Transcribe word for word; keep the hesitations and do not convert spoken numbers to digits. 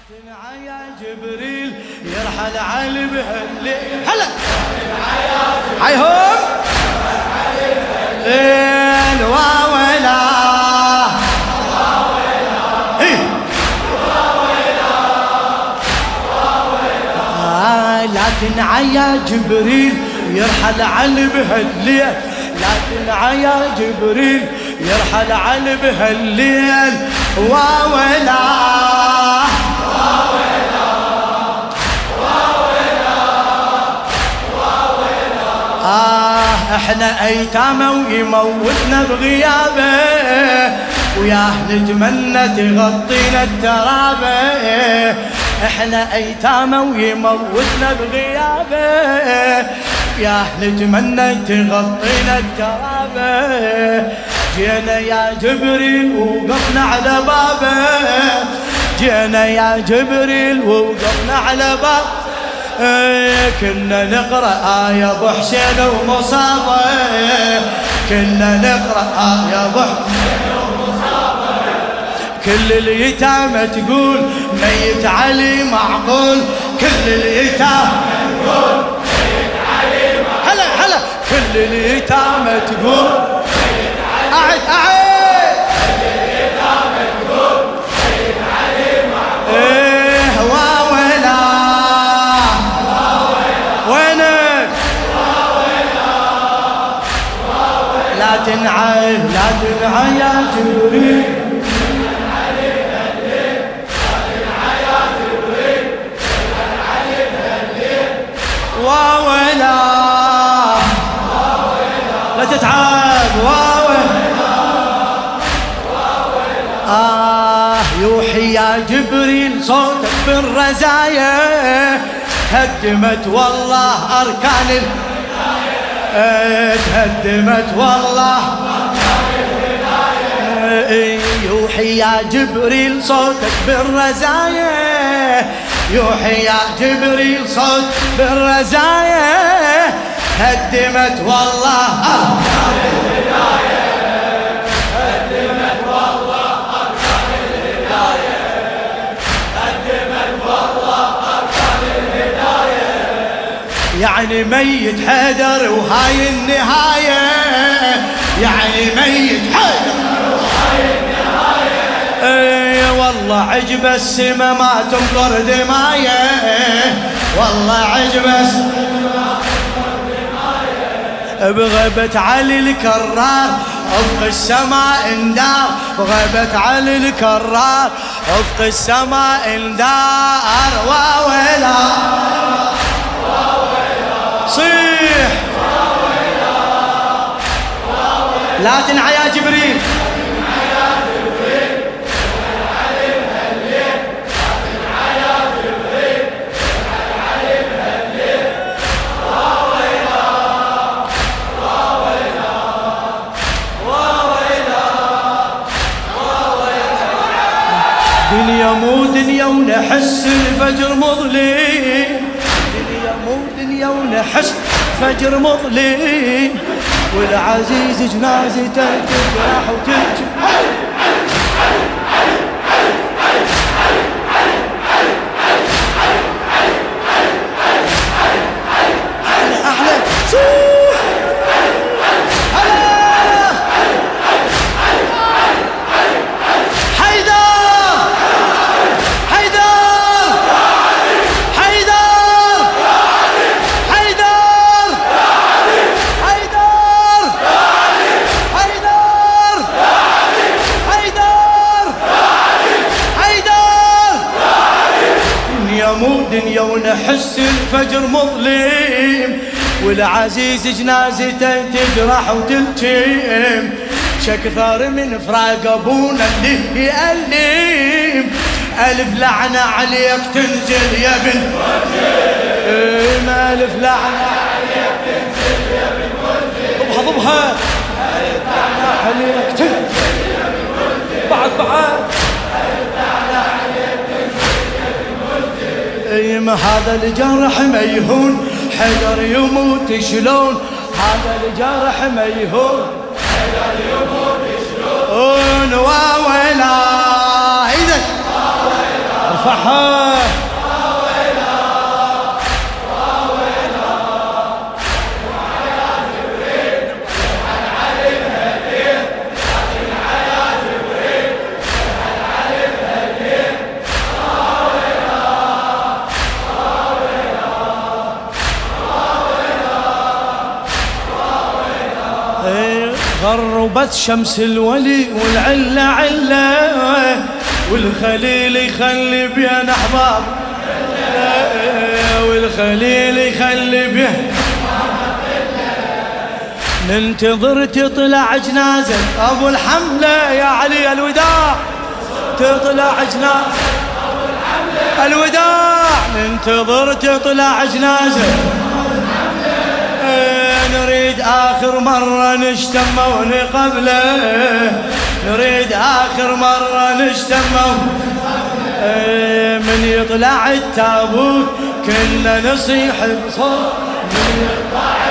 تنعيا جبريل يرحل علي بهالليل. هلا هايهم ليل واويلا لا تنعيا جبريل يرحل علي بهالليل. لا تنعيا جبريل يرحل علي بهالليل واويلا آه احنا ايتامه ويموتنا بغيابه وياه نتمنى تغطينا الترابه. احنا ايتامه ويموتنا بغيابه ياه نتمنى تغطينا الترابه. جينا يا جبريل ووقفنا على بابه. جينا يا جبريل ووقفنا على بابه. كنا نقرأ آية أبو حسين ومصابة. كنا نقرأ آية أبو حسين ومصابة. كل اليتامى تقول ميت علي معقول. كل اليتامى تقول ميت علي معقول. هلا هلا كل اليتامى تقول ميت علي. أعد أعد كل اليتامى تقول ميت علي معقول. إيه واويلا وينك لا تنعي لا تنعي يا جبريل. واويلا لا تتعب واويلا. آه يوحي يا جبريل صوتك بالرزايا. تهدمت والله أركان الولاية. تهدمت والله أركان الولاية. يوحي يا جبريل صوتك بالرزايا. يوحي يا جبريل صوت بالرزايا. هدمت والله أركان الهداية. هدمت والله أركان الهداية. هدمت والله أركان الهداية. يعني ميت حيدر وهاي النهاية. يعني ميت حيدر وهاي النهاية. اي والله عجب السما ما تمطر دمايه. والله عجب السما ما تمطر دمايه. بغيبة علي الكرار افق السماء اندار. بغيبة علي الكرار افق السماء اندار. واويلا صيح لا تنعى يا جبريل. دنيا مو دنيا ونحس الفجر مظلم. دنيا مو دنيا ونحس فجر مظلم. والعزيز جنازته تفرح وتجي. أحلى أحلى صوح هلا حيدر دنيا ونحس الفجر مظلم. والعزيز جنازته تجرح وتلتم. شكثر من فراق ابونا اللي يألم. ألف لعنة عليك تنزل يا بن ملجم. ألف لعنة عليك تنزل يا بن ملجم. ضبها ضبها ألف لعنة عليك تنزل يا بن ملجم. بعد بعد هذا الجرح ميهون حيدر يموت شلون. هذا الجرح ميهون حيدر يموت شلون. واويلا ايدك ارفعها غربت شمس الولي والعلة علة والخليل يخلي بين أحباب والخليل يخلي بين ننتظر تطلع جنازة أبو الحملة يا علي الوداع تطلع جنازة أبو الحملة الوداع ننتظر تطلع جنازة نريد آخر مرة نشتم ونقبله نريد آخر مرة نشتم من يطلع التابوت كنا نصيح بصوت من يطلع